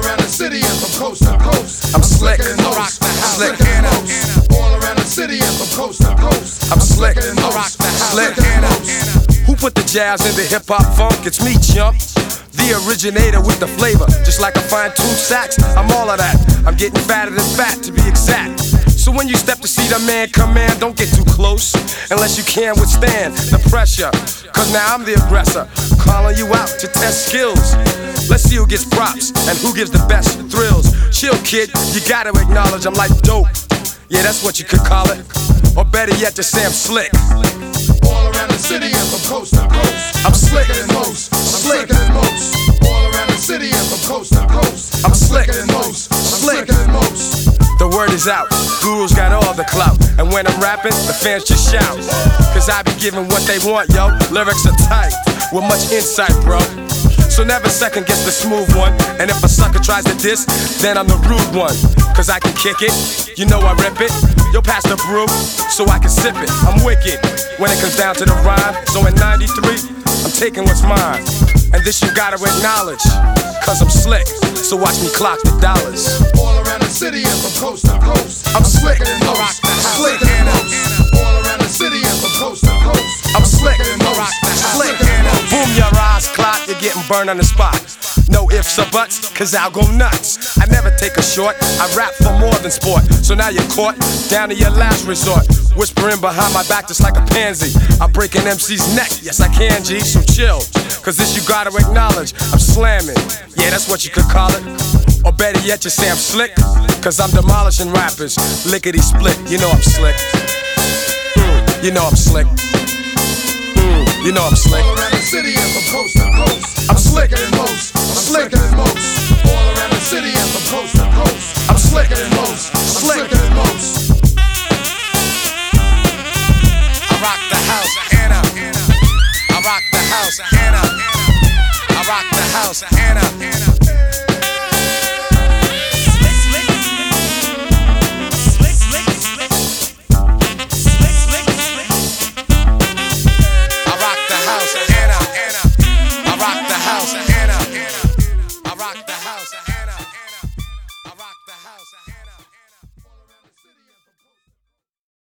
around the city and from coast to coast. I'm slick, and rock the house, slick and most. All around the city and from coast to coast. I'm slick, and most. slick and most. Who put the jazz in the hip hop funk? It's me, chump. The originator with the flavor, just like a fine-tuned sax. I'm all of that. I'm getting fatter than fat, to be exact. So when you step to see the man command, don't get too close unless you can withstand the pressure. Cause now I'm the aggressor, calling you out to test skills. Let's see who gets props and who gives the best thrills. Chill, kid, you gotta acknowledge I'm like dope. Yeah, that's what you could call it. Or better yet, just say I'm slick. All around the city and from coast to coast. I'm slick and most. Slick and most. All around the city and from coast to coast. I'm slick and most. Slick and most. The word is out, Guru's got all the clout. And when I'm rapping, the fans just shout. Cause I be giving what they want, yo. Lyrics are tight, with much insight, bro. So never second guess the smooth one. And if a sucker tries to diss, then I'm the rude one. Cause I can kick it, you know I rip it. Yo, pass the brew, so I can sip it. I'm wicked, when it comes down to the rhyme. So in 93, I'm taking what's mine. And this you gotta acknowledge, cause I'm slick. So watch me clock the dollars. All around the city and from coast to coast. I'm slick and most. Slick and most. All around the city and from coast to coast. I'm slick and most. Slick. Boom your eyes, clock, you're getting burned on the spot. No ifs or buts, cause I'll go nuts. I never take a short, I rap for more than sport. So now you're caught, down to your last resort. Whispering behind my back just like a pansy. I break an MC's neck, yes I can, G, so chill. Cause this you gotta acknowledge, I'm slamming. Yeah, that's what you could call it. Or better yet, just say I'm slick. Cause I'm demolishing rappers, lickety split, you know I'm slick. You know I'm slick. You know I'm slick. All around the city and from coast to coast. I'm slicker than most. Slicker than most. All around the city and from coast to coast. I'm slicker than most. Slicker than most. I rock the house, Anna. I rock the house, Anna. I rock the house, Anna.